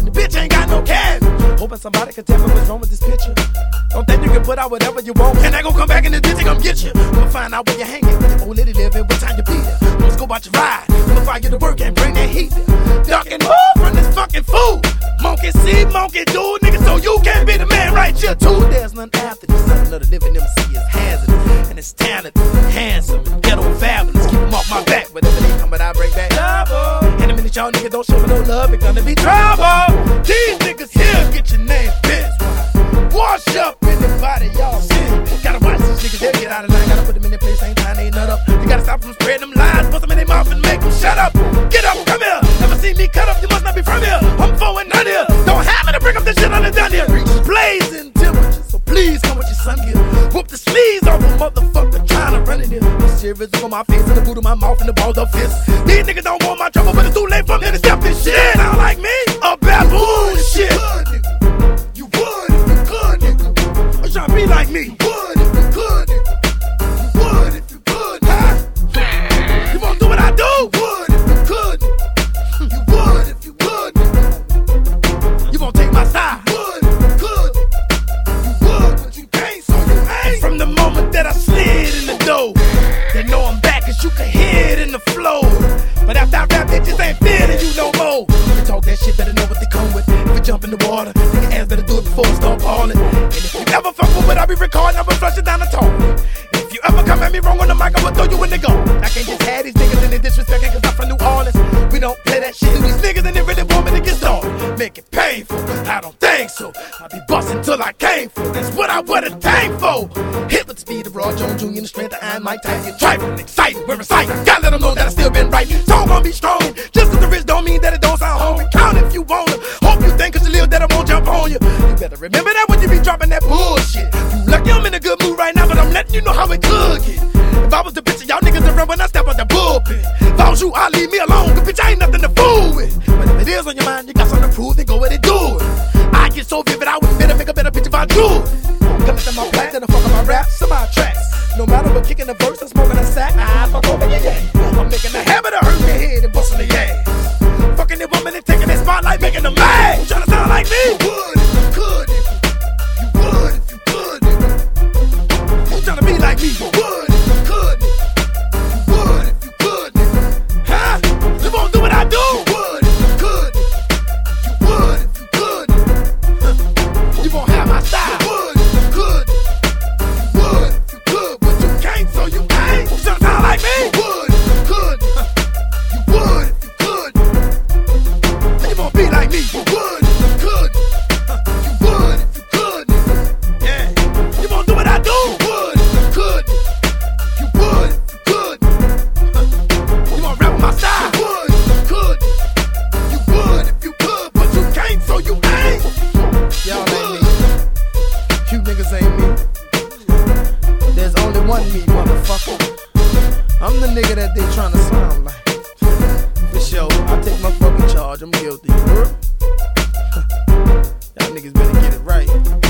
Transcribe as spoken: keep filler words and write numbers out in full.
The bitch ain't got no cash. Hoping somebody can tell me what's wrong with this picture. Don't think you can put out whatever you want, and I gon' come back in this bitch and come get you. I'ma find out where you're hanging, where your old lady living, what time you be there. Let's go about your ride. I'ma fire you to work and bring that heat there. Duck and move from this fucking fool. Monkey see, monkey do, nigga, so you can't be the man right here too. There's none after this. Another living M C is hazardous, and it's talented, handsome, ghetto fabulous. Keep them off my back, whatever they come, but I bring back trouble. And a minute y'all niggas don't show me no love, it's gonna be trouble. These niggas here get your name bitch. Wash up anybody y'all see. Gotta watch these niggas, they'll get out of line. Gotta put them in their place, ain't time they nut up. You gotta stop them spreading them lies, bust them in their mouth and make them shut up. Get up, come here. Never seen me cut up, you must not be from here. I'm four and none here. Don't have me to bring up this shit on the done here. Blazing temperatures, so please come with your sun gear. Whoop the sleeves off a motherfucker trying to run in here. The shivers on my face and the boot of my mouth and the balls of fists. These niggas don't want my trouble, but it's too late for me to step this shit. Sound like me? A baboon shit. You would if you could, nigga. You tryna be like me. You would if you could, nigga. You would if you could, huh? You won't do what I do? You would if you could. You would if you could, nigga. You won't take my side? You would if you could. You would, but you can't, so you ain't. From the moment that I slid in the door, they know I'm back, cause you can hear it in the flow. But after I rap, bitches ain't feeling you no more. You talk that shit, better know what they come with. If you jump in the water, nigga ass better do it before it start falling. And if you ever fuck with what I be recording, I'ma flush it down the toilet. If you ever come at me wrong on the mic, I'ma throw you in the go. I can't just have these niggas and they disrespecting cause I'm from New Orleans. We don't play that shit to these niggas and they really want me to get started. Make it painful, I don't think so. I be bustin' till I came for. That's what I would have tank for. Hit with the speed of Raw Jones Junior and the strength of Iron Mike Tyson. Trifling, exciting, we're reciting. Gotta let them know that I still been right. Song gon' be strong. Just cause the rich don't mean that it don't sound hungry. Count if you wanna. Hope you think cause you live that I won't jump on you. You better remember that when you be dropping that bullshit. You lucky I'm in a good mood right now, but I'm letting you know how it could get. If I was the bitch, y'all niggas would run when I step out the bullpen. If I was you, I'd leave me alone, cause bitch, I ain't nothing to fool with. But if it is on your mind, you got something to prove, then go ahead and do it. I get so vivid, I wouldn't better make a better bitch if I do it. Come into my plan, then I fuck up my raps, some my tracks. No matter what, kicking the verse, I'm smoking a sack. I fuck over your yeah. I'm making a habit of hurting your head and busting the ass. Fucking the woman and taking that spotlight, making them mad. You tryna sound like me? You would if you could, nigga. You would if you could, nigga. You tryna be like me? You would if you could, nigga. You would if you could, nigga. Huh? You won't do what I do? You would if you could, nigga. You would if you could, nigga. Huh. You won't have my style. You would if you could. You would if you could, but you can't, so you ain't. You tryna sound like me? You would if you could. Huh. You would if you could. You won't be like me. You would if you could. Huh. You would if you could, nigga. Yeah. You won't do what I do? You would if you could. You would if you could. Huh. You won't rap my style? You would if you could. You would if you could, but you can't, so you ain't. Y'all ain't me. You niggas ain't me. There's only one me, motherfucker. I'm the nigga that they tryna sound like. For sure, I take my fucking charge, I'm guilty. Y'all niggas better get it right.